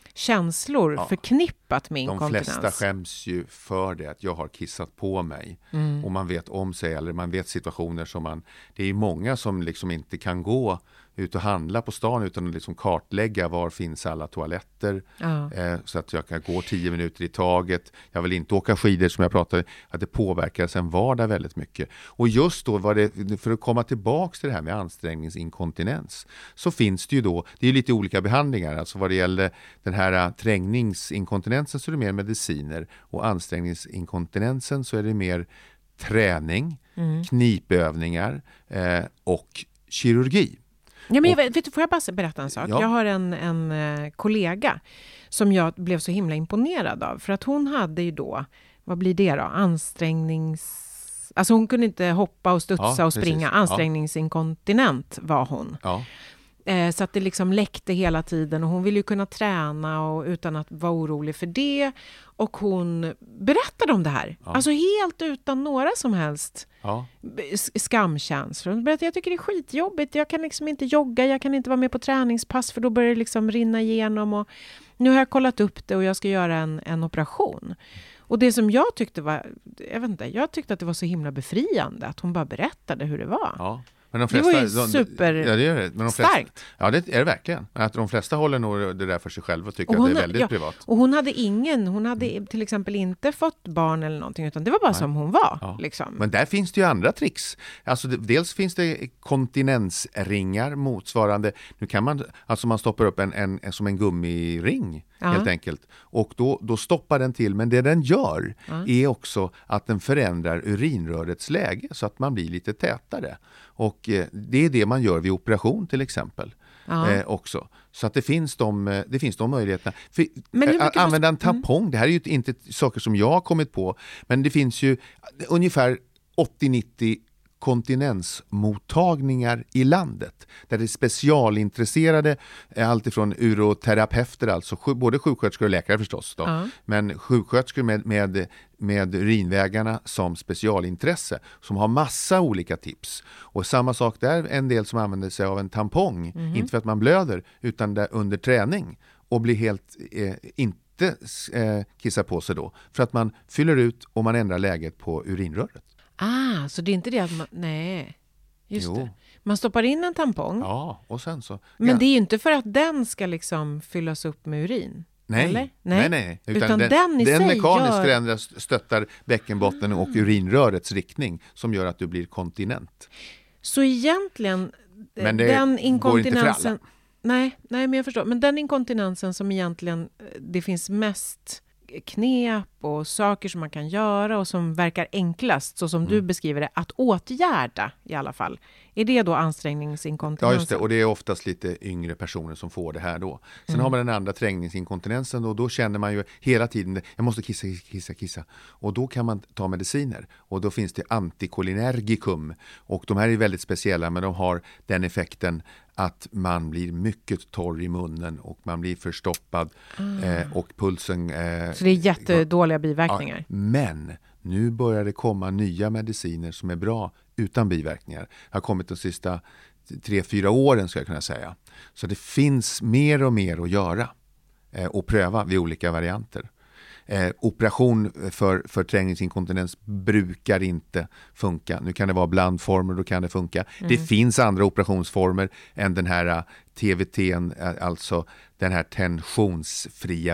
känslor Ja. förknippat med De inkontinens. flesta skäms ju för det, att jag har kissat på mig. Mm. Och man vet om sig, eller man vet situationer som man... Det är många som liksom inte kan gå ut och handla på stan utan att liksom kartlägga var finns alla toaletter. Ja. Eh, så att jag kan gå tio minuter i taget. Jag vill inte åka skidor som jag pratade, att det påverkar sen vardag väldigt mycket. Och just då, var det, för att komma tillbaka till det här med ansträngningsinkontinens, så finns det ju då, det är ju lite olika behandlingar. Alltså vad det gäller den här trängningsinkontinensen så är det mer mediciner, och ansträngningsinkontinensen så är det mer träning, Mm. knipövningar eh, och kirurgi. Ja, men jag Och- vet, vet du, får jag bara berätta en sak? Ja. Jag har en, en eh, kollega som jag blev så himla imponerad av. För att hon hade ju då, vad blir det då? Ansträngnings... Alltså hon kunde inte hoppa och studsa Ja, och precis. springa. Ja. Ansträngningsinkontinent var hon. Ja. Eh, så att det liksom läckte hela tiden och hon ville ju kunna träna och, utan att vara orolig för det. Och hon berättade om det här. Ja. Alltså helt utan några som helst Ja. s- skamkänslor. Hon berättade, jag tycker det är skitjobbigt. Jag kan liksom inte jogga, jag kan inte vara med på träningspass för då börjar det liksom rinna igenom. Och nu har jag kollat upp det och jag ska göra en, en operation. Och det som jag tyckte var, jag vet inte, jag tyckte att det var så himla befriande att hon bara berättade hur det var. Ja. Men de Det var flesta, ju de- super ja, det är det. Men de flesta, starkt. Ja, det är det verkligen. Att de flesta håller nog det där för sig själva och tycker Och att hon, det är väldigt ja, privat. och hon hade ingen, hon hade till exempel inte fått barn eller någonting, utan det var bara Nej. som hon var. Ja. Liksom. Men där finns det ju andra tricks. Alltså det, dels finns det kontinensringar motsvarande. Nu kan man, alltså man stoppar upp en, en, en som en gummiring Ja. helt enkelt. Och då, då stoppar den till. Men det den gör Ja. är också att den förändrar urinrörets läge så att man blir lite tätare. Och eh, det är det man gör vid operation till exempel. Ja. Eh, också. Så att det finns de, eh, det finns de möjligheterna. För, Men hur eh, att mycket använda en måste- mm. tampong, det här är ju inte saker som jag har kommit på, men det finns ju ungefär åttio till nittio kontinensmottagningar i landet där det är specialintresserade, eh, alltifrån uroterapeuter, alltså sju- både sjuksköterskor och läkare förstås då, Ja. men sjuksköterskor med, med, med urinvägarna som specialintresse som har massa olika tips. Och samma sak där, en del som använder sig av en tampong, Mhm. inte för att man blöder utan där under träning och blir helt eh, inte eh, kissa på sig då, för att man fyller ut och man ändrar läget på urinröret. Ah, så det är inte det att man... Nej, just Jo. det. Man stoppar in en tampong, Ja, och sen så... men ja. det är ju inte för att den ska liksom fyllas upp med urin. Nej, Eller? nej, nej. Utan den i sig mekaniskt gör- förändras, stöttar bäckenbotten och urinrörets riktning som gör att du blir kontinent. Så egentligen, eh, Men det den går inte för inkontinensen... alla. Nej, nej, men jag förstår. Men den inkontinensen som egentligen eh, det finns mest knep och saker som man kan göra och som verkar enklast, så som mm. du beskriver det, att åtgärda i alla fall. Är det då ansträngningsinkontinens? Ja, just det. Och det är oftast lite yngre personer som får det här då. Sen mm. har man den andra trängningsinkontinensen och då känner man ju hela tiden, jag måste kissa, kissa, kissa. Och då kan man ta mediciner. Och då finns det anticholinergikum. Och de här är väldigt speciella, men de har den effekten att man blir mycket torr i munnen och man blir förstoppad mm. eh, och pulsen... Eh, Så det är jättedåliga biverkningar? Ja, men nu börjar det komma nya mediciner som är bra utan biverkningar. Det har kommit de sista tre, fyra åren ska jag kunna säga. Så det finns mer och mer att göra eh, och pröva vid olika varianter. Eh, operation för, för trängningsinkontinens brukar inte funka. Nu kan det vara blandformer, då kan det funka. Mm. Det finns andra operationsformer än den här T V T, alltså den här tensionsfria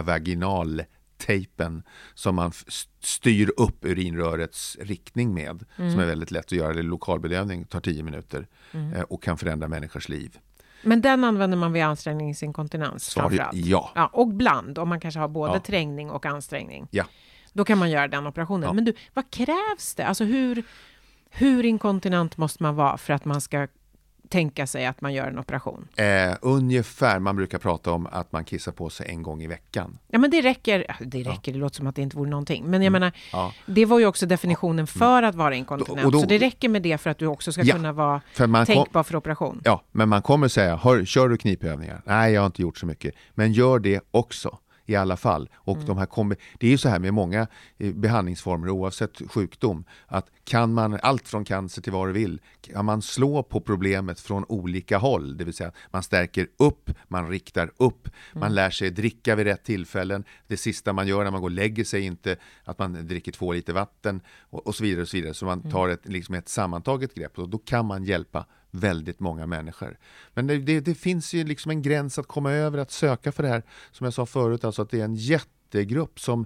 vaginaltejpen som man styr upp urinrörets riktning med, mm. som är väldigt lätt att göra. Det lokalbedövning, tar tio minuter mm. eh, och kan förändra människors liv. Men den använder man vid ansträngningsinkontinens framförallt? Ja. ja. Och bland, om man kanske har både ja. trängning och ansträngning. Ja. Då kan man göra den operationen. Ja. Men du, vad krävs det? Alltså hur, hur inkontinent måste man vara för att man ska tänka sig att man gör en operation? Eh, ungefär, man brukar prata om att man kissar på sig en gång i veckan. Ja, men det räcker. Det räcker, ja. Det låter som att det inte vore någonting. Men jag mm. menar, ja. det var ju också definitionen för att vara inkontinent. Då, då, så det räcker med det för att du också ska ja, kunna vara för tänkbar kom, för operation. Ja, men man kommer säga, hör, kör du knipövningar? Nej, jag har inte gjort så mycket. Men gör det också. I alla fall. Och mm. de här kombi- det är ju så här med många eh, behandlingsformer oavsett sjukdom. Att kan man, allt från cancer till vad du vill, kan man slå på problemet från olika håll. Det vill säga man stärker upp, man riktar upp, mm. man lär sig dricka vid rätt tillfällen. Det sista man gör när man går och lägger sig inte att man dricker två liter vatten och, och så vidare och så vidare. Så man tar ett, liksom ett sammantaget grepp och då kan man hjälpa väldigt många människor. Men det, det, det finns ju liksom en gräns att komma över, att söka för det här. Som jag sa förut, alltså att det är en jättegrupp som,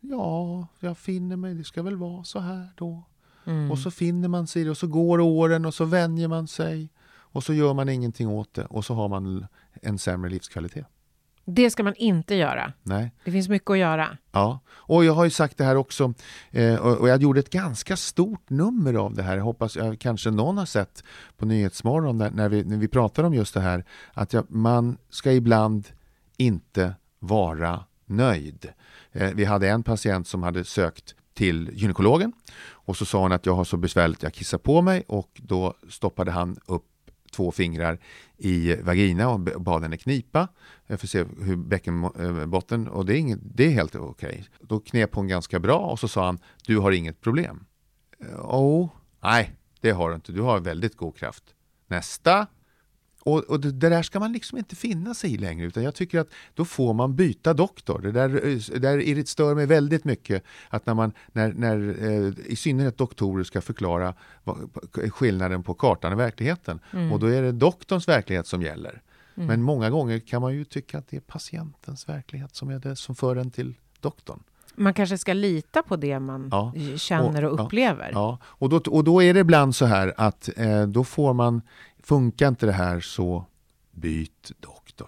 ja, jag finner mig, det ska väl vara så här då. Mm. Och så finner man sig och så går åren och så vänjer man sig. Och så gör man ingenting åt det och så har man en sämre livskvalitet. Det ska man inte göra. Nej. Det finns mycket att göra. Ja, och jag har ju sagt det här också eh, och, och jag gjorde ett ganska stort nummer av det här. Jag hoppas jag kanske någon har sett på Nyhetsmorgon när, när, vi, när vi pratar om just det här. Att jag, man ska ibland inte vara nöjd. Eh, vi hade en patient som hade sökt till gynekologen och så sa hon att jag har så besvärligt, jag kissar på mig, och då stoppade han upp två fingrar i vagina och bad henne knipa för att se hur bäckenbotten, och det är, inget, det är helt okej. Okay. Då knep hon ganska bra och så sa han, du har inget problem. Åh, oh, nej, det har du inte. Du har väldigt god kraft. Nästa. Och, och det, det där ska man liksom inte finna sig i längre, utan jag tycker att då får man byta doktor. Det där, det där stör mig väldigt mycket, att när man, när, när eh, i synnerhet doktorer ska förklara vad, skillnaden på kartan och verkligheten. Mm. Och då är det doktorns verklighet som gäller. Mm. Men många gånger kan man ju tycka att det är patientens verklighet som är det som för en till doktorn. Man kanske ska lita på det man ja. känner och, och upplever. Ja, ja. Och, då, och då är det ibland så här att eh, då får man, funkar inte det här, så byt doktor.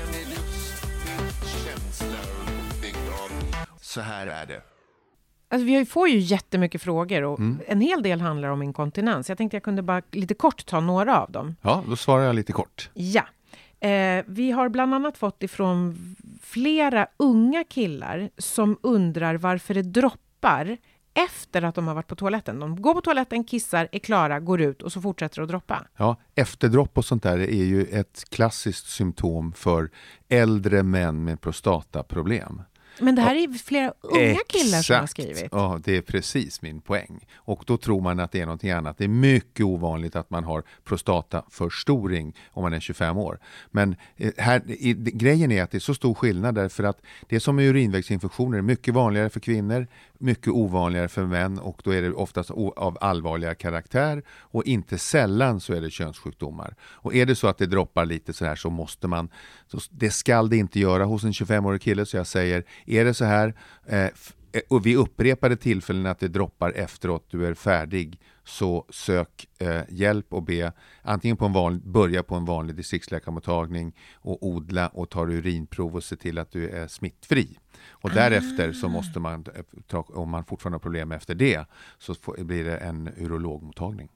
Så här är det. Alltså, vi får ju jättemycket frågor och mm. en hel del handlar om inkontinens. Jag tänkte jag kunde bara lite kort ta några av dem. Ja, då svarar jag lite kort. Ja. Eh, vi har bland annat fått ifrån flera unga killar som undrar varför det droppar efter att de har varit på toaletten. De går på toaletten, kissar, är klara, går ut och så fortsätter att droppa. Ja, efterdropp och sånt där är ju ett klassiskt symptom för äldre män med prostataproblem. Men det här är flera unga Exakt. killar som har skrivit. Ja, det är precis min poäng. Och då tror man att det är någonting annat. Det är mycket ovanligt att man har prostataförstoring om man är tjugofem år. Men här, i, grejen är att det är så stor skillnad därför att det är som med urinvägsinfektioner. Mycket vanligare för kvinnor, mycket ovanligare för män, och då är det oftast av allvarligare karaktär, och inte sällan så är det könssjukdomar. Och är det så att det droppar lite så här, så måste man, så det ska det inte göra hos en tjugofem-årig kille, så jag säger, är det så här eh, och vid upprepade tillfällen att det droppar efteråt, du är färdig, så sök eh, hjälp och be antingen på en vanlig, börja på en vanlig distriktsläkarmottagning och odla och ta urinprov och se till att du är smittfri. Och därefter så måste man, om man fortfarande har problem efter det, så får, blir det en urologmottagning.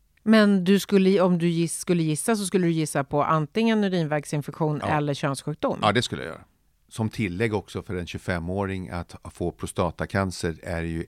Men du skulle, om du giss, skulle gissa så skulle du gissa på antingen urinvägsinfektion Ja. eller könssjukdom? Ja, det skulle jag göra. Som tillägg också för en tjugofemåring att få prostatacancer är ju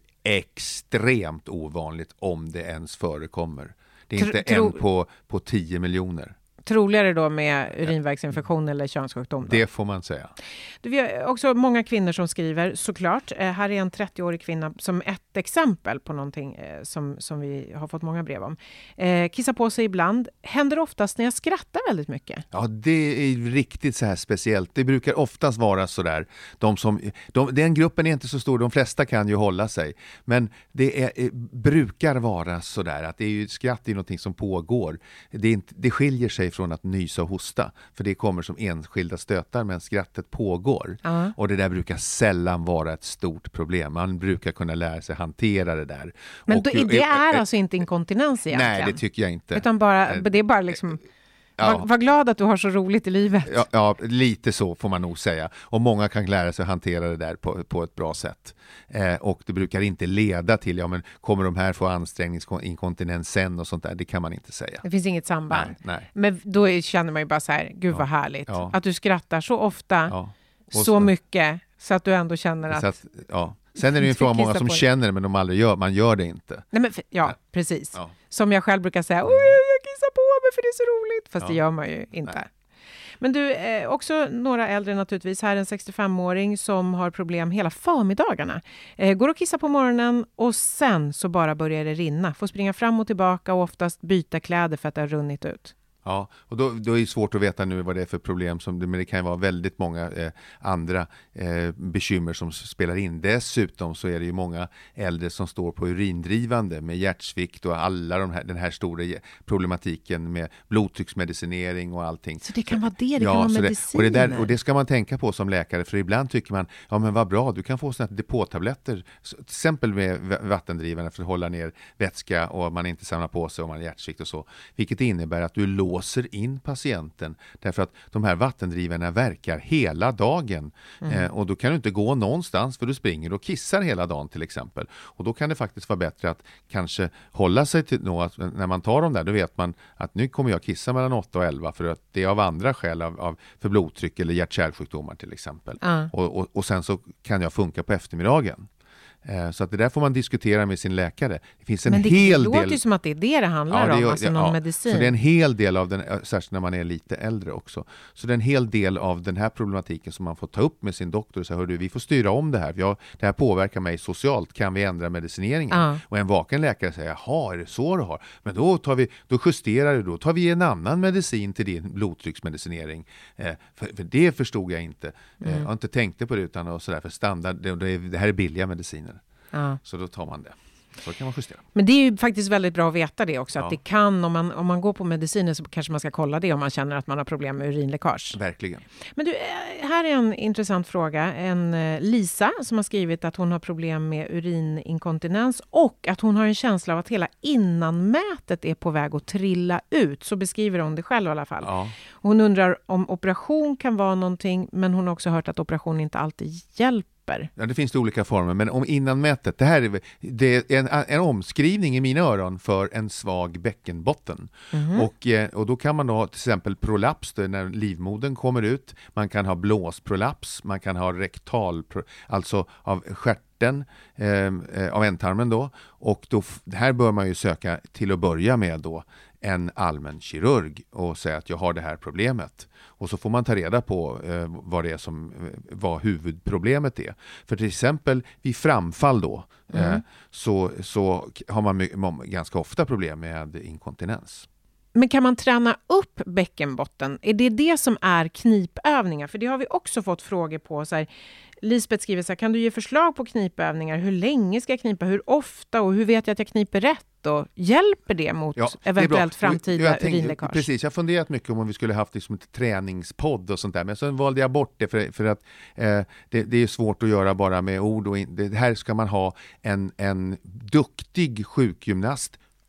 extremt ovanligt om det ens förekommer. Det är Tro- inte tro- en på, på tio miljoner. Troligare då med urinvägsinfektion eller könssjukdom? Då? Det får man säga. Vi har också många kvinnor som skriver, såklart. Eh, här är en trettioårig kvinna som ett exempel på någonting eh, som, som vi har fått många brev om. Eh, kissa på sig ibland. Händer oftast när jag skrattar väldigt mycket. Ja, det är riktigt så här speciellt. Det brukar oftast vara så där. De som, de, den gruppen är inte så stor, de flesta kan ju hålla sig. Men det är, brukar vara så där att det är ju, skratt är någonting som pågår. Det, är inte, det skiljer sig från att nysa och hosta. För det kommer som enskilda stötar men skrattet pågår. Uh-huh. Och det där brukar sällan vara ett stort problem. Man brukar kunna lära sig hantera det där. Men och, då, det är äh, alltså inte inkontinens egentligen? Nej, det tycker jag inte. Utan bara, det är bara liksom... Ja. Var, var glad att du har så roligt i livet. Ja, ja, lite så får man nog säga. Och många kan lära sig att hantera det där på, på ett bra sätt. Eh, och det brukar inte leda till, ja men kommer de här få ansträngningsinkontinens sen och sånt där, det kan man inte säga. Det finns inget samband. Nej, nej. Men då känner man ju bara så här, gud ja. vad härligt. Ja. Att du skrattar så ofta, ja. så, så mycket, så att du ändå känner att... att ja. Sen är det ju en fråga många som känner det, men de aldrig gör, man gör det inte. Nej, men, ja, Nej. precis. Ja. Som jag själv brukar säga, oj, jag kissar på mig för det är så roligt. Fast ja. det gör man ju inte. Nej. Men du, eh, också några äldre naturligtvis. Här är en sextiofemåring som har problem hela förmiddagarna. Eh, går och kissar på morgonen och sen så bara börjar det rinna. Får springa fram och tillbaka och oftast byta kläder för att det har runnit ut. Ja, och då, då är det svårt att veta nu vad det är för problem, som, men det kan ju vara väldigt många eh, andra eh, bekymmer som spelar in. Dessutom så är det ju många äldre som står på urindrivande med hjärtsvikt och alla de här, den här stora problematiken med blodtrycksmedicinering och allting. Så det kan vara det, det ja, kan vara så mediciner. Det, och, det där, och det ska man tänka på som läkare, för ibland tycker man, ja men vad bra, du kan få sådana depåtabletter, till exempel med vattendrivande för att hålla ner vätska och man inte samlar på sig om man har hjärtsvikt och så. Vilket innebär att du låser in patienten, därför att de här vattendrivarna verkar hela dagen mm. eh, och då kan du inte gå någonstans för du springer och kissar hela dagen till exempel. Och då kan det faktiskt vara bättre att kanske hålla sig till något, när man tar dem där, då vet man att nu kommer jag kissa mellan åtta och elva för att det är av andra skäl, av, av för blodtryck eller hjärt-kärlsjukdomar till exempel. Mm. Och, och, och sen så kan jag funka på eftermiddagen. Så att det där får man diskutera med sin läkare. Det finns en Men det hel låter del... ju som att det är det det handlar ja, det är, om, alltså ja, någon ja, medicin. Så det är en hel del av den, särskilt när man är lite äldre också. Så det är en hel del av den här problematiken som man får ta upp med sin doktor och säga, hör du, vi får styra om det här. Jag, det här påverkar mig socialt, kan vi ändra medicineringen? Ja. Och en vaken läkare säger, jaha, är det så du har? Men då, tar vi, då justerar du, då tar vi en annan medicin till din blodtrycksmedicinering. Eh, för, för det förstod jag inte. Mm. Eh, jag har inte tänkt på det utan och sådär, för standard, det, det, det här är billiga mediciner. Ja. Så då tar man det. Så kan man justera. Men det är ju faktiskt väldigt bra att veta det också. Ja. Att det kan, om man, om man går på mediciner så kanske man ska kolla det om man känner att man har problem med urinläckage. Verkligen. Men du, här är en intressant fråga. En Lisa som har skrivit att hon har problem med urininkontinens och att hon har en känsla av att hela innanmätet är på väg att trilla ut. Så beskriver hon det själv i alla fall. Ja. Hon undrar om operation kan vara någonting, men hon har också hört att operation inte alltid hjälper. Ja, det finns det olika former, men om innanmätet, det här är, det är en, en omskrivning i mina öron för en svag bäckenbotten. Mm-hmm. Och, och då kan man då ha till exempel prolaps när livmodern kommer ut, man kan ha blåsprolaps, man kan ha rektal, alltså av stjärten, eh, av ändtarmen då, och då, här bör man ju söka till att börja med då en allmän kirurg och säga att jag har det här problemet. Och så får man ta reda på eh, vad det är som eh, vad huvudproblemet är. För till exempel vid framfall då mm. eh, så, så har man my- ganska ofta problem med inkontinens. Men kan man träna upp bäckenbotten? Är det det som är knipövningar? För det har vi också fått frågor på. Så här, Lisbeth skriver så här, kan du ge förslag på knipövningar? Hur länge ska jag knipa? Hur ofta? Och hur vet jag att jag kniper rätt? Och hjälper det mot ja, eventuellt framtida jag tänkte, urinläckage? Precis, jag har funderat mycket om vi skulle haft liksom ett träningspodd och sånt där. Men så valde jag bort det för, för att eh, det, det är svårt att göra bara med ord. Och in, det här ska man ha en, en duktig sjukgymnast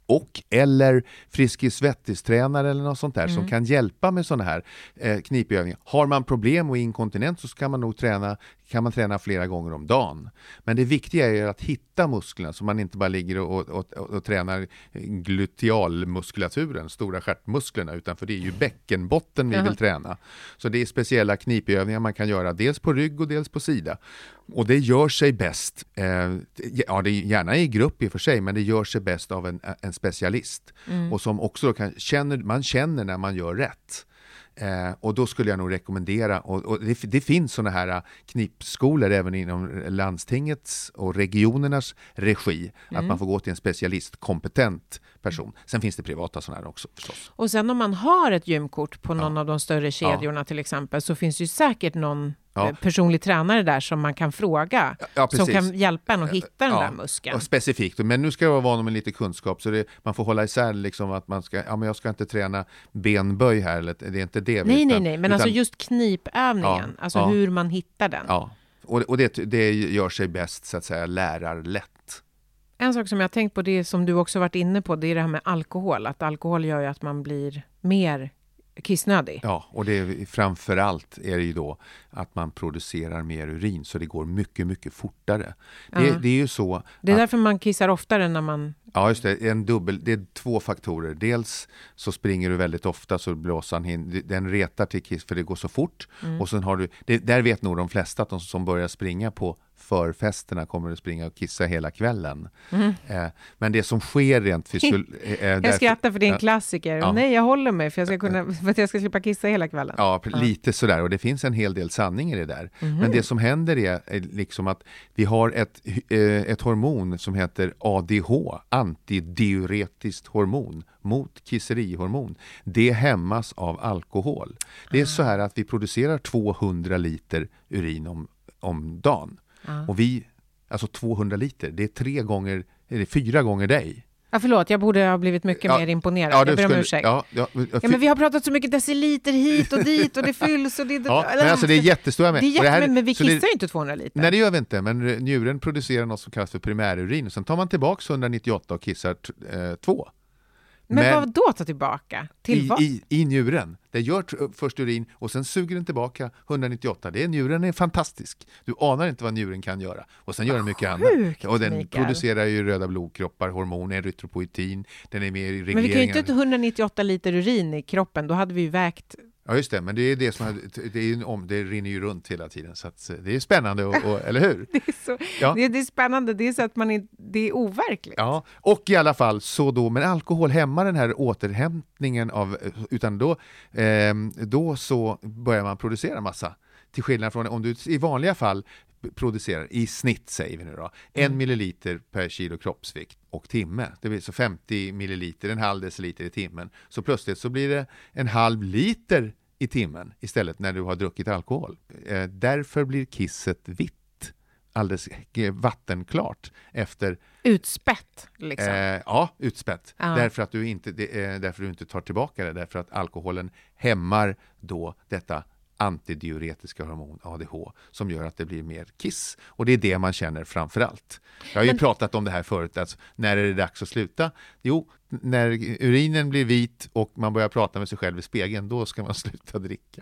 och eller Friskis-Svettis-tränare eller något sånt där mm. som kan hjälpa med sådana här eh, knipövningar. Har man problem och inkontinens så kan man nog träna, kan man träna flera gånger om dagen. Men det viktiga är att hitta musklerna så man inte bara ligger och, och, och, och tränar glutealmuskulaturen, stora stjärtmusklerna, utan för det är ju bäckenbotten vi uh-huh. vill träna. Så det är speciella knipövningar man kan göra dels på rygg och dels på sida. Och det gör sig bäst, eh, ja det är gärna i grupp i och för sig, men det gör sig bäst av en, en specialist. Mm. Och som också kan, känner, man känner när man gör rätt. Eh, och då skulle jag nog rekommendera, och, och det, det finns såna här knipskolor även inom landstingets och regionernas regi, mm. att man får gå till en specialist, kompetent person. Sen finns det privata sådana här också förstås. Och sen om man har ett gymkort på någon ja. av de större kedjorna ja. till exempel, så finns det ju säkert någon ja. personlig tränare där som man kan fråga, ja, som kan hjälpa en att hitta den ja. där muskeln. Och specifikt, men nu ska jag vara van med lite kunskap, så det, man får hålla isär liksom att man ska, ja men jag ska inte träna benböj här, eller det är inte det. Nej, utan, nej, nej, men utan, alltså just knipövningen, ja, alltså ja. hur man hittar den. Ja, och, och det, det gör sig bäst så att säga lärarlätt. En sak som jag har tänkt på, det som du också varit inne på, det är det här med alkohol. Att alkohol gör ju att man blir mer kissnödig. Ja, och det är, framförallt är det ju då att man producerar mer urin, så det går mycket, mycket fortare. Det, uh-huh. det är ju så. Det är att, därför man kissar oftare när man... Ja, just det. En dubbel, det är två faktorer. Dels så springer du väldigt ofta, så blåsan hin, den retar till kiss för det går så fort. Mm. Och sen har du, det, där vet nog de flesta att de som börjar springa på förfesterna kommer att springa och kissa hela kvällen. Mm. Eh, men det som sker rent fysiol... Eh, jag därför, skrattar för det är en klassiker. Ja. Nej, jag håller mig för, jag ska kunna, för att jag ska slippa kissa hela kvällen. Ja, ja, lite sådär. Och det finns en hel del sanning i det där. Mm. Men det som händer är, är liksom att vi har ett, eh, ett hormon som heter A D H, antidiuretiskt hormon, mot kisserihormon. Det hämmas av alkohol. Det är ah. så här att vi producerar tvåhundra liter urin om, om dagen. Ah. Och vi, alltså tvåhundra liter, det är tre gånger, eller fyra gånger dig. Ja, förlåt, jag borde ha blivit mycket ja, mer imponerad. Ja, jag ber om skulle, ursäkt. Ja, ja, ja, men vi har pratat så mycket deciliter hit och dit och det fylls och det... Ja, men alltså det är jättestora med. Det är jätte, det här, men vi kissar det, ju inte tvåhundra liter. Nej, det gör vi inte, men njuren producerar något som kallas för primärurin. Och sen tar man tillbaka hundranittioåtta och kissar t- eh, två. Men, men vad då ta tillbaka? Till i, vad? I, I njuren. Det gör t- först urin och sen suger den tillbaka hundranittioåtta. Det är, njuren är fantastisk. Du anar inte vad njuren kan göra. Och sen gör den mycket annat. Och den Mikael. producerar ju röda blodkroppar, hormoner, erytropoetin. Den är med i regleringen. Men vi kan ju inte ha hundranittioåtta liter urin i kroppen. Då hade vi ju vägt... Ja, just det, men det är det som det är om det rinner ju runt hela tiden, så att det är spännande och, och eller hur? Det är så ja. det, det är spännande, det är så att man är, det är overkligt. Ja, och i alla fall så då, men alkohol hämmar den här återhämtningen av, utan då eh, då så börjar man producera massa, till skillnad från om du i vanliga fall producerar i snitt, säger vi nu då, en mm. milliliter per kilo kroppsvikt och timme. Det blir så femtio milliliter, en halv deciliter i timmen. Så plötsligt så blir det en halv liter i timmen istället när du har druckit alkohol. Eh, därför blir kisset vitt. Alldeles vattenklart efter... Utspätt, liksom. Eh, ja, utspätt. Ah. Därför att du inte, det, eh, därför du inte tar tillbaka det. Därför att alkoholen hämmar då detta antidiuretiska hormon A D H som gör att det blir mer kiss. Och det är det man känner framförallt. Jag har ju Men... pratat om det här förut. Alltså, när är det dags att sluta? Jo, när urinen blir vit och man börjar prata med sig själv i spegeln, då ska man sluta dricka.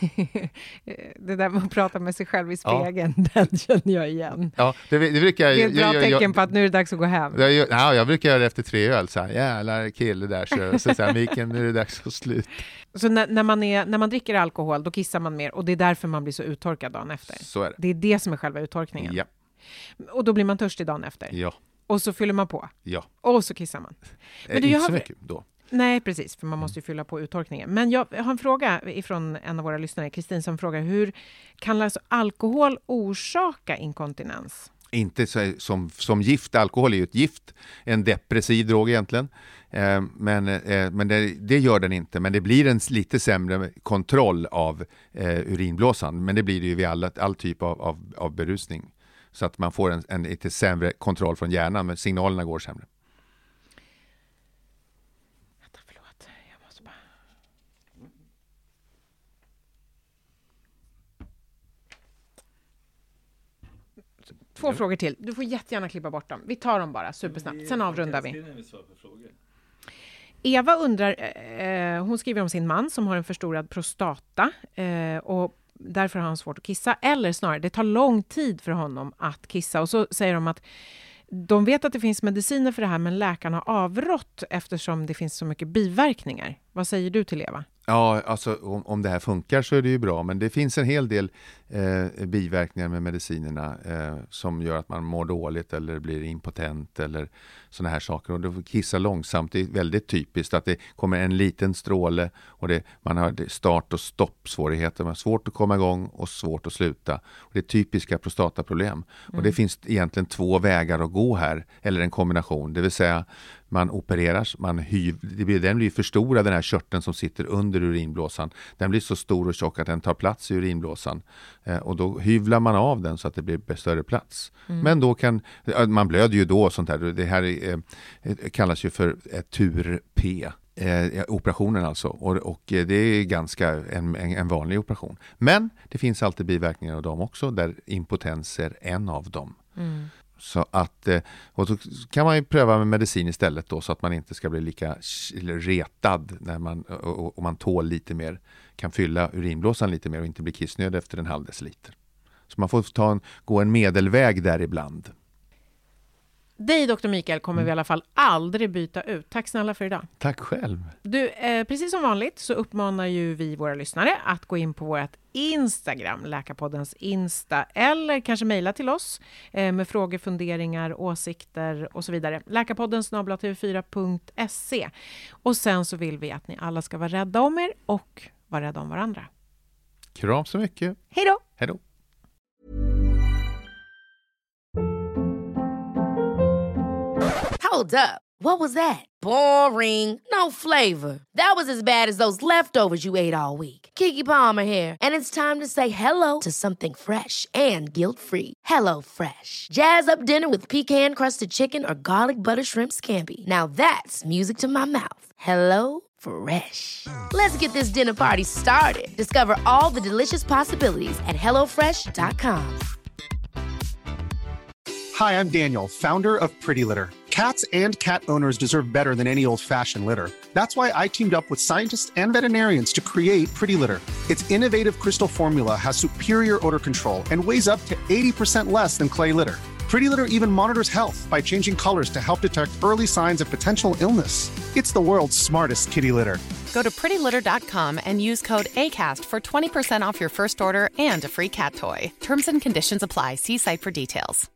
Det där med att prata med sig själv i spegeln, ja. Den känner jag igen. Ja, det, det, brukar, det är ett bra jag, jag, tecken jag, på att nu är det dags att gå hem. Jag, jag, ja, jag brukar göra det efter tre öl. Så här, jävlar kille där. Så, så, så här, Miken, nu är det dags att sluta. Så när, när, man är, när man dricker alkohol, då kissar man mer. Och det är därför man blir så uttorkad dagen efter. Så är det. Det är det som är själva uttorkningen. Ja. Och då blir man törstig dagen efter. Ja. Och så fyller man på. Ja. Och så kissar man. Men du, inte har... så mycket då. Nej, precis. För man måste ju fylla på uttorkningen. Men jag har en fråga ifrån en av våra lyssnare, Kristin, som frågar hur kan alltså alkohol orsaka inkontinens? Inte så, som, som gift. Alkohol är ju ett gift. En depressiv drog egentligen. Eh, men eh, men det, det gör den inte. Men det blir en lite sämre kontroll av eh, urinblåsan. Men det blir det ju vid all, all typ av, av, av berusning. Så att man får en, en lite sämre kontroll från hjärnan. Men signalerna går sämre. Vänta, förlåt. Jag måste bara... Två ja. frågor till. Du får jättegärna klippa bort dem. Vi tar dem bara supersnabbt. Sen avrundar vi. Eva undrar, eh, hon skriver om sin man som har en förstorad prostata eh, och därför har han svårt att kissa. Eller snarare, det tar lång tid för honom att kissa. Och så säger de att de vet att det finns mediciner för det här, men läkarna har avrått eftersom det finns så mycket biverkningar. Vad säger du till Eva? Ja, alltså om, om det här funkar så är det ju bra, men det finns en hel del eh, biverkningar med medicinerna eh, som gör att man mår dåligt eller blir impotent eller såna här saker. Och det kissar långsamt, det är väldigt typiskt att det kommer en liten stråle och det, man har start- och stoppsvårigheter, man har svårt att komma igång och svårt att sluta. Och det är typiska prostataproblem. Mm. Och det finns egentligen två vägar att gå här, eller en kombination, det vill säga man opereras, man hyv, det blir, den blir förstorad, den här körteln som sitter under urinblåsan. Den blir så stor och tjock att den tar plats i urinblåsan. Eh, och då hyvlar man av den så att det blir större plats. Mm. Men då kan, man blöder ju då och sånt där. Det här är, eh, kallas ju för eh, tur-P. Eh, operationen alltså. Och, och det är ganska en, en, en vanlig operation. Men det finns alltid biverkningar av dem också, där impotens är en av dem. Mm. Så att, och så kan man ju pröva med medicin istället då, så att man inte ska bli lika retad när man, och, och man tål lite mer, kan fylla urinblåsan lite mer och inte bli kissnödig efter en halv deciliter. Så man får ta en, gå en medelväg där ibland. Dig, doktor Mikael, kommer mm. vi i alla fall aldrig byta ut. Tack snälla för idag. Tack själv. Du, eh, precis som vanligt så uppmanar ju vi våra lyssnare att gå in på vårt Instagram, Läkarpoddens Insta, eller kanske mejla till oss eh, med frågor, funderingar, åsikter och så vidare. Läkarpodden snabel-a t v fyra punkt se. Och sen så vill vi att ni alla ska vara rädda om er och vara rädda om varandra. Kram så mycket. Hej då! Hej då! Hold up. What was that? Boring. No flavor. That was as bad as those leftovers you ate all week. Keke Palmer here. And it's time to say hello to something fresh and guilt-free. Hello Fresh. Jazz up dinner with pecan-crusted chicken or garlic butter shrimp scampi. Now that's music to my mouth. Hello Fresh. Let's get this dinner party started. Discover all the delicious possibilities at hello fresh dot com. Hi, I'm Daniel, founder of Pretty Litter. Cats and cat owners deserve better than any old-fashioned litter. That's why I teamed up with scientists and veterinarians to create Pretty Litter. Its innovative crystal formula has superior odor control and weighs up to eighty percent less than clay litter. Pretty Litter even monitors health by changing colors to help detect early signs of potential illness. It's the world's smartest kitty litter. Go to pretty litter dot com and use code ACAST for twenty percent off your first order and a free cat toy. Terms and conditions apply. See site for details.